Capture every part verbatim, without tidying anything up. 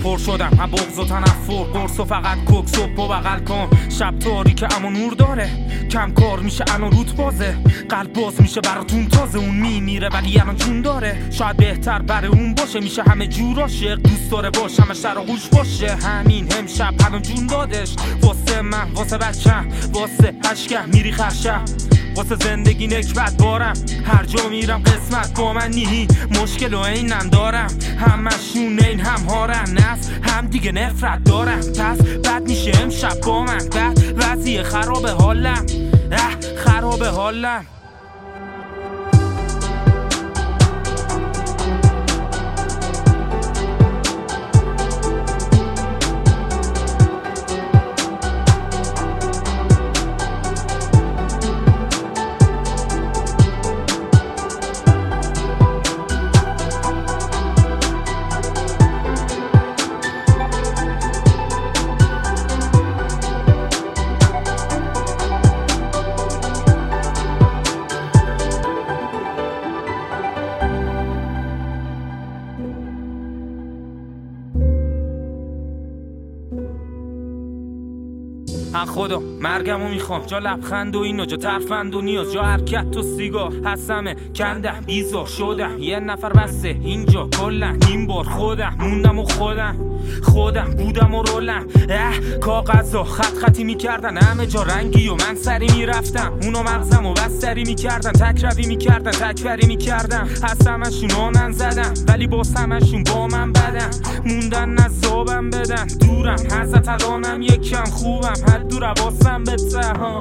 پر شدم من بغض و تنفر، قرص و فقط کوک صبح و بغل کن. شب تاریکه اما نور داره، کم کار میشه الان روت بازه. قلب باز میشه براتون تازه، اون میمیره ولی الان جون داره. شاید بهتر برای اون باشه، میشه همه جور عاشق، دوست داره باش همه شر و گوش باشه. همین امشب الان جون دادش واسه من، واسه بچم، واسه اشکم میری خرشم، واسه زندگی نکبت بارم. هر جا میرم قسمت با من نیهی، مشکل و اینم دارم. همشون این هم هارن، از هم دیگه نفرت دارم. پس بد میشه امشب با من، بد وضعیه خراب حالم، اه خراب حالم. خدا مرگمو میخوام، جا لبخند و اینو، جا ترفند و نیاز، جا حرکت و سیگار. هستمه کندم بیزار شدم، یه نفر بسته اینجا کلن. این بار خودم موندم و خودم خودم بودم و رولم. اه کاغذا خط خطی میکردن همه جا رنگی و من سری میرفتم. اونا مغزم و بستری میکردن، تک روی میکردن، تکبری میکردن. هست همشون آنن زدم ولی باز همشون با من بدن. موندن نزابم بدن دورم، حضرت الانم یکم خوبم، حد دور حواسم به ها.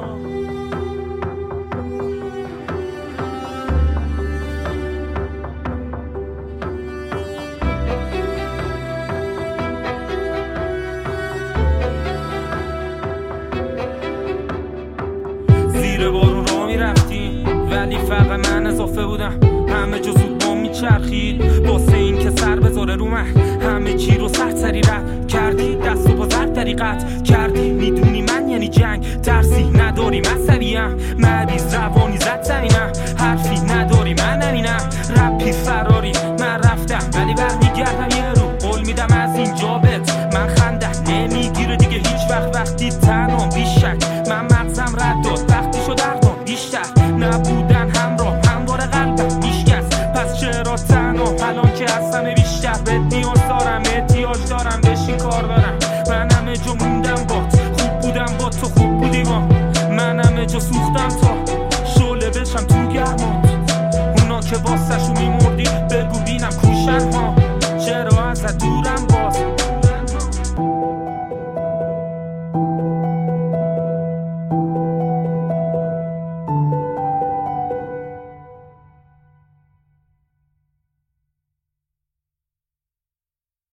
زیر بارون را میرفتیم ولی فقط من اضافه بودم. همه جا زود با میچرخید واسه این که سر بذاره رو من. همه چی رو سرسری رد کردی، دست و پا زرد طریقت کردی. میدونی من یعنی جنگ، ترسی نداری من سریم. مریض روانی زد زمینم، حرفی نداری من نمینم. رپی فراری من رفتم ولی برمیگردم یه رو. قول میدم از اینجا بهت من خنده نمیگیره دیگه هیچ وقت. وقتی تنها بیشک من مغزم رد داد، وقتی شد دردم بیشتر نبودن همراه هموار قلبم میشکست. پس چرا تنها الان که هستم بیشتر بهت نیاز دارم، احتیاج دارم بشین کار دارم. من همه جا موندم بات، خوب بودم با تو خوب بودی با من. همه جا سوختم تا شعله بشم تو گرمات. اونا که واسه شو میمردی بگو بینم کوشن